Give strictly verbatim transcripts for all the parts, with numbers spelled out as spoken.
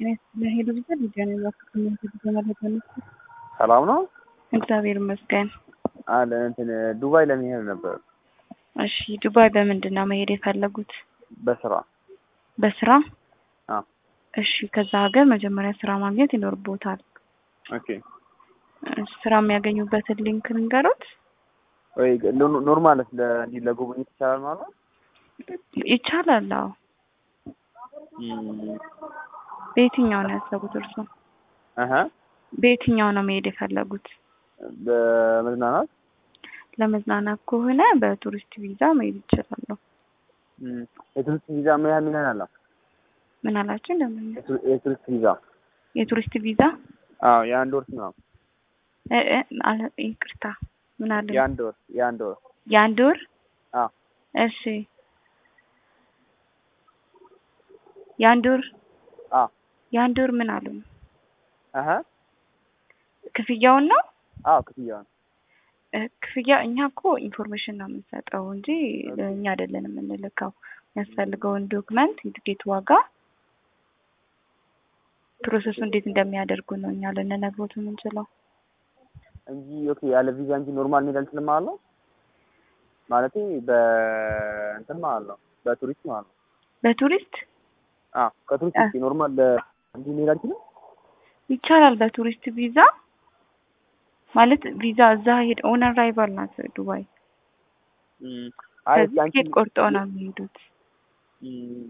ለሄዱ ብቻ ዲጃን ያፈከሙ ተመለከተ ነው። ሰላም ነው እግዚአብሔር ይመስገን አለ እንትን ዱባይ ለመሄድ ነበር። እሺ ዱባይ በምንድን ነው መሄድ የፈለጉት? በስራ በስራ አ እሺ ከዛ ሀገር መጀመሪያ ስራ ማግኘት ይኖርቦታል። ኦኬ ስራ የሚያገኙበትን ሊንክ ንገሩት ወይ ኖርማል ለዲ ለጉብኝት ይቻላል ማለት ይቻላል? አዎ በየትኛው ነው ያሰቡት እርሶ? አሃ በየትኛው ነው መሄድ የፈለጉት? በመዝናናት ለመዝናናት ከሆነ በቱሪስት ቪዛ መሄድ ይችላል። እም የቱሪስት ቪዛ ምን ያህል ምን ያህል ምን አላችሁ? ለምን የቱሪስት ቪዛ የቱሪስት ቪዛ አዎ የአንድ ወር ነው እ እ ይቅርታ ምን አለ? የአንድ ወር የአንድ ወር የአንድ ወር አዎ እሺ የአንድ ወር አዎ የአንድ ወር ምን አሉ? አሃ ክፍያውን ነው? አዎ ክፍያውን ክፍያ እኛ እኮ ኢንፎርሜሽን ነው የምንሰጠው እንጂ እኛ አይደለንም የምንልከው። የሚያስፈልገውን ዶክመንት የትኬት ዋጋ ፕሮሰሱ እንዴት እንደሚያደርጉ ነው እኛ ልንነግሮት የምንችለው እንጂ ኦኬ ያለ ቪዛ እንጂ ኖርማል ሜዳል ስለማለ ማለት በእንትን ማለት ነው በቱሪስት ማለት ነው። በቱሪስት አዎ ከቱሪስት ኖርማል እንጂ ሜዳል ይችላል ይቻላል። በቱሪስት ቪዛ ማለት ቪዛ እዛ ሄድ ኦን አራይቫል ናት ዱባይ። እም አይ ትኬት ቆርጠው ነው የሚሄዱት። እም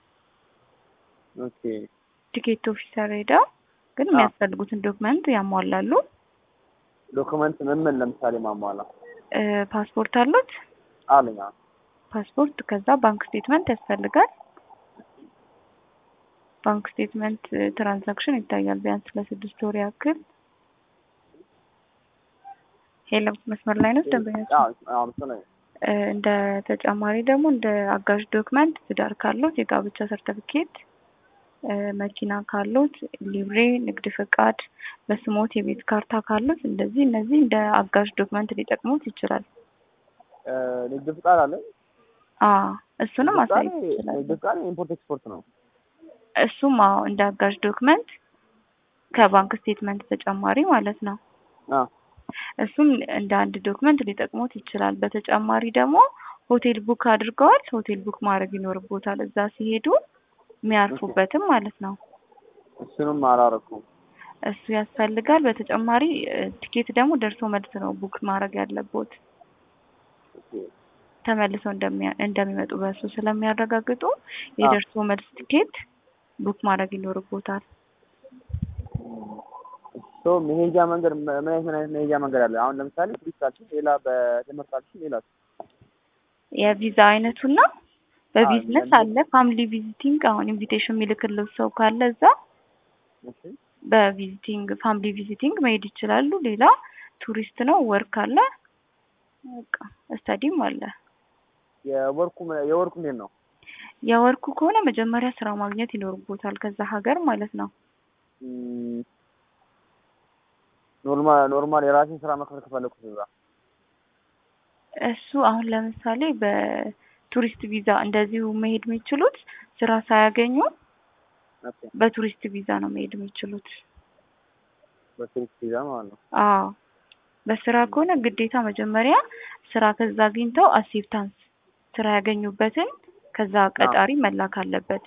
ኦኬ ቲኬት ኦፊሰር ሄደው ግን የሚያስፈልጉትን ዶክመንት ያሟላሉ። ዶክመንት ምን ምን ለምሳሌ ማሟላ? ፓስፖርት አሉት? አለኝ። ፓስፖርት ከዛ ባንክ ስቴትመንት ያስፈልጋል። ባንክ ስቴትመንት ትራንዛክሽን ይታያል ቢያንስ ለስድስት ወር ያክል። ሄሎ መስመር ላይ ነው ደንበኛችን? አዎ አዎ መስመር ላይ እንደ ተጨማሪ ደግሞ እንደ አጋዥ ዶክመንት ትዳር ካሉት የጋብቻ ሰርተፊኬት፣ መኪና ካሉት ሊብሬ፣ ንግድ ፍቃድ፣ በስሞት የቤት ካርታ ካሉት እንደዚህ እነዚህ እንደ አጋዥ ዶክመንት ሊጠቅሙት ይችላል። ንግድ ፍቃድ አለ? አዎ እሱንም ማሳየት ይችላል። ንግድ ፍቃድ ኢምፖርት ኤክስፖርት ነው። እሱም አዎ እንደ አጋዥ ዶክመንት ከባንክ ስቴትመንት ተጨማሪ ማለት ነው። አዎ እሱም እንደ አንድ ዶክመንት ሊጠቅሙት ይችላል። በተጨማሪ ደግሞ ሆቴል ቡክ አድርገዋል? ሆቴል ቡክ ማድረግ ይኖርቦታል እዛ ሲሄዱ የሚያርፉበትም ማለት ነው። እሱንም አላረኩም። እሱ ያስፈልጋል። በተጨማሪ ቲኬት ደግሞ ደርሶ መልስ ነው ቡክ ማድረግ ያለቦት። ተመልሰው እንደሚመጡ በሱ ስለሚያረጋግጡ የደርሶ መልስ ቲኬት ቡክ ማድረግ ይኖርቦታል። ሶ መሄጃ መንገድ ምን አይነት መሄጃ መንገድ አለ? አሁን ለምሳሌ ቱሪስታችን ሌላ በትምህርታችን ሌላ የቪዛ አይነቱና በቢዝነስ አለ ፋሚሊ ቪዚቲንግ። አሁን ኢንቪቴሽን የሚልክልው ሰው ካለ እዛ እሺ በቪዚቲንግ ፋሚሊ ቪዚቲንግ መሄድ ይችላሉ። ሌላ ቱሪስት ነው ወርክ አለ በቃ ስታዲም አለ። የወርኩ የወርኩ ምን ነው? የወርኩ ከሆነ መጀመሪያ ስራ ማግኘት ይኖርቦታል ከዛ ሀገር ማለት ነው። ኖርማል ኖርማል የራሴን ስራ መክፈት ከፈለኩት እዛ እሱ አሁን ለምሳሌ በቱሪስት ቪዛ እንደዚሁ መሄድ የሚችሉት ስራ ሳያገኙ በቱሪስት ቪዛ ነው መሄድ የሚችሉት። በቱሪስት ቪዛ ማለት ነው? አዎ በስራ ከሆነ ግዴታ መጀመሪያ ስራ ከዛ አግኝተው አክሴፕታንስ ስራ ያገኙበትን ከዛ ቀጣሪ መላክ አለበት።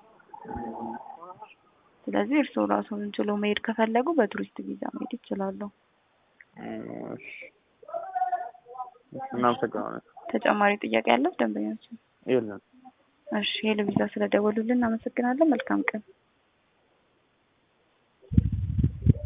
ስለዚህ እርስዎ ራስዎን ችሎ መሄድ ከፈለጉ በቱሪስት ቪዛ መሄድ ይችላሉ። እሺ እናመሰግናለን። ተጨማሪ ጥያቄ ያለው ደንበኛችን? የለም። እሺ ሄሎ ቪዛ ስለደወሉልን እናመሰግናለን። መልካም ቀን።